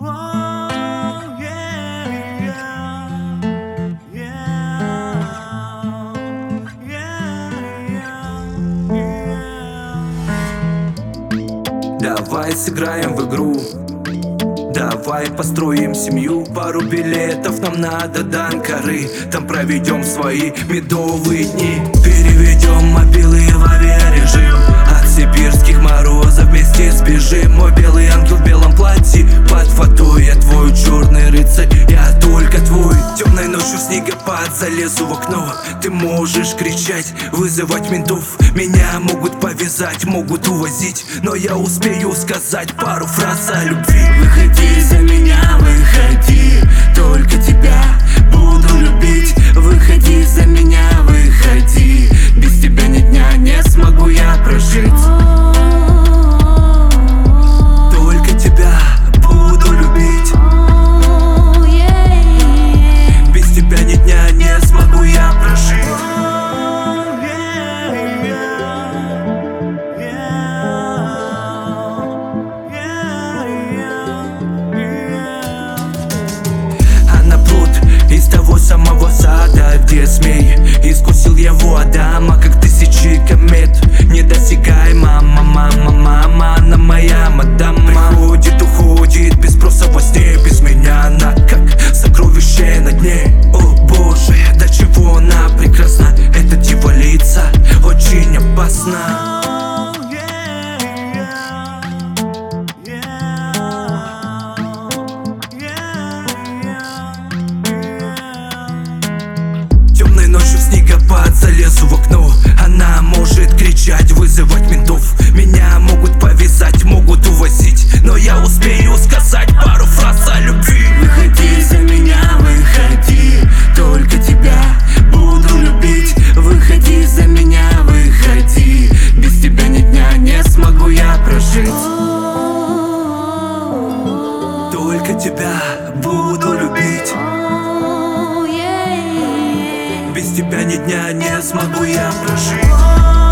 Давай сыграем в игру, давай построим семью. Пару билетов нам надо до Анкары, там проведем свои медовые дни. Переведем мобилы в авиарежим, от сибирских морозов вместе сбежим. Мой белый ангел в белом платье, под водой я твой черный рыцарь, я только твой. Темной ночью в снегопад залезу в окно. Ты можешь кричать, вызывать ментов. Меня могут повязать, могут увозить, но я успею сказать пару фраз о любви. Выходи за меня, выходи, только тебя буду любить. Выходи за меня, выходи, без тебя ни дня не смогу я прожить. Только тебя буду любить, без тебя ни дня не смогу я прожить. Из того самого сада, где змей искусил его Адама, как тысячи комет. Недосягаема, мама, она моя мадам. Приходит, уходит, без спроса во сне. Без меня она как сокровище на дне. О боже, до чего она прекрасна. Эта дьяволица очень опасна. Темной ночью в снегопад залезу в окно. Она может кричать, вызывать ментов. Меня могут повязать, могут увозить, но я успею сказать пару фраз о любви. Выходи за меня, выходи, только тебя буду любить. Выходи за меня, выходи, без тебя ни дня не смогу я прожить. Только тебя буду любить, без тебя ни дня не смогу я прожить.